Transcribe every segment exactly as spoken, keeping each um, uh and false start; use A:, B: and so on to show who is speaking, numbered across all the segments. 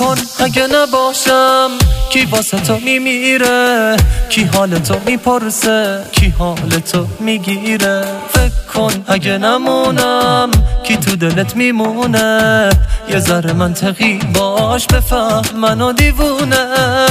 A: کن اگه نباشم کی واسه تو میمیره، کی حال تو میپرسه، کی حال تو میگیره. فکر کن اگه نمونم کی تو دلت میمونه، یه ذره منطقی باش بفهم منو دیوونه.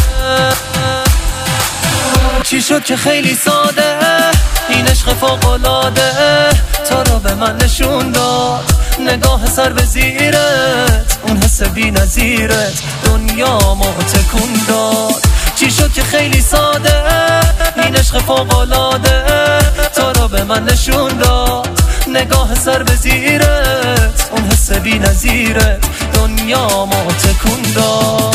A: چی شد که خیلی ساده این عشق فوق‌العاده تو رو به من نشون داد، نگاه سر به زیرت، اون حس بی نظیرت دنیا ما تکون داد. چی شد که خیلی ساده این عشق فوق‌العاده تو رو به من نشون داد، نگاه سر به زیرت، اون حس بی نظیرت دنیا ما تکون داد.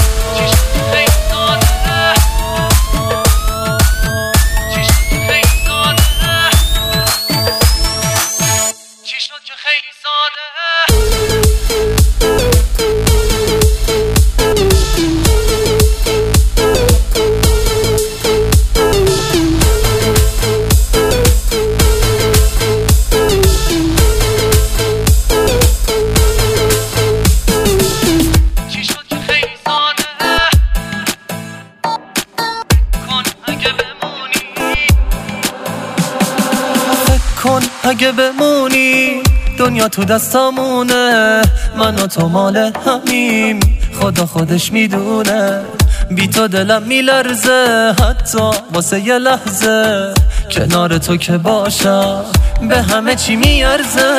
A: کن اگه بمونی دنیا تو دستامونه، من و تو مال همیم خدا خودش میدونه. بی تو دلم میلرزه حتی واسه یه لحظه، کنار تو که باشم به همه چی میارزه.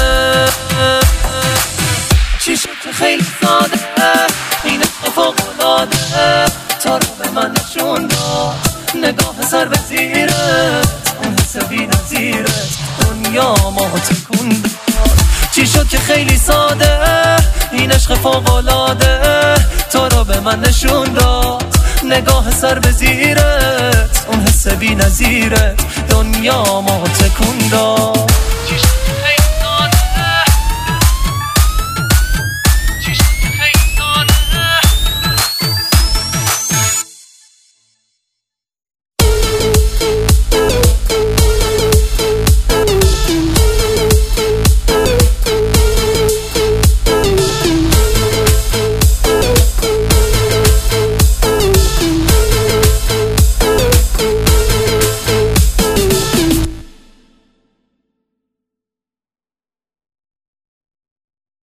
A: چی شد که خیلی ساده این عشق فوق‌العاده تو رو به من نشون داد، نگاه سر به زیرت، اون حس بی نظیرت دنیا ما تکون داد. چی شد که خیلی ساده این عشق فوق‌العاده تو رو به من نشون داد، نگاه سر به زیرت، اون حس بی نظیرت دنیا ما تکون داد.